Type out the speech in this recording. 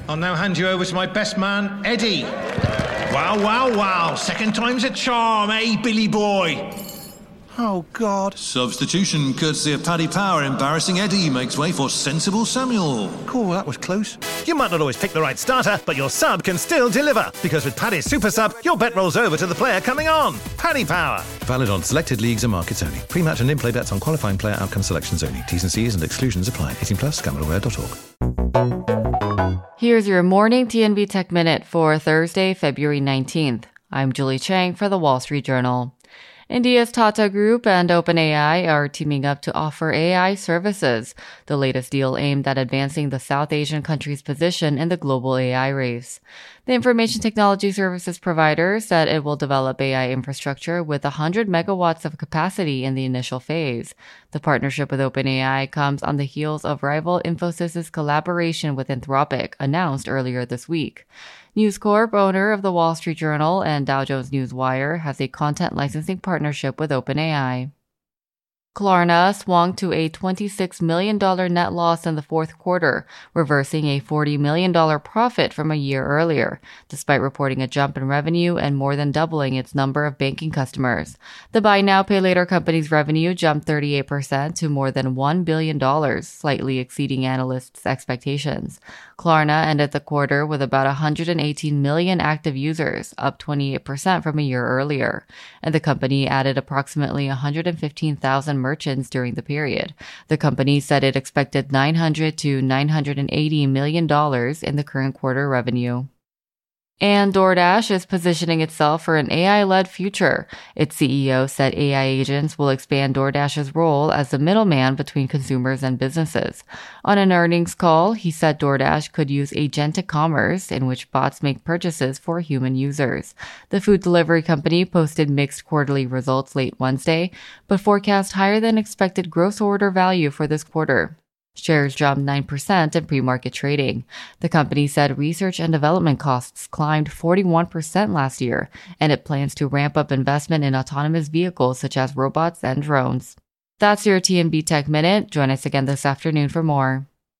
I'll now hand you over to my best man, Eddie. Wow. Second time's a charm, eh, Billy boy? Oh, God. Substitution courtesy of Paddy Power. Embarrassing Eddie makes way for sensible Samuel. Cool, that was close. You might not always pick the right starter, but your sub can still deliver. Because with Paddy's Super Sub, your bet rolls over to the player coming on. Paddy Power. Valid on selected leagues and markets only. Pre-match and in-play bets on qualifying player outcome selections only. T's and C's and exclusions apply. 18+, gambleaware.org. Here's your morning TNB Tech Minute for Thursday, February 19th. I'm Julie Chang for The Wall Street Journal. India's Tata Group and OpenAI are teaming up to offer AI services, the latest deal aimed at advancing the South Asian country's position in the global AI race. The information technology services provider said it will develop AI infrastructure with 100 megawatts of capacity in the initial phase. The partnership with OpenAI comes on the heels of rival Infosys' collaboration with Anthropic, announced earlier this week. News Corp, owner of The Wall Street Journal and Dow Jones Newswire, has a content licensing partnership with OpenAI. Klarna swung to a $26 million net loss in the fourth quarter, reversing a $40 million profit from a year earlier, despite reporting a jump in revenue and more than doubling its number of banking customers. The buy now, pay later company's revenue jumped 38% to more than $1 billion, slightly exceeding analysts' expectations. Klarna ended the quarter with about 118 million active users, up 28% from a year earlier, and the company added approximately 115,000 merchants during the period. The company said it expected $900 to $980 million in the current quarter revenue. And DoorDash is positioning itself for an AI-led future. Its CEO said AI agents will expand DoorDash's role as the middleman between consumers and businesses. On an earnings call, he said DoorDash could use agentic commerce, in which bots make purchases for human users. The food delivery company posted mixed quarterly results late Wednesday, but forecast higher than expected gross order value for this quarter. Shares jumped 9% in pre-market trading. The company said research and development costs climbed 41% last year, and it plans to ramp up investment in autonomous vehicles such as robots and drones. That's your TNB Tech Minute. Join us again this afternoon for more.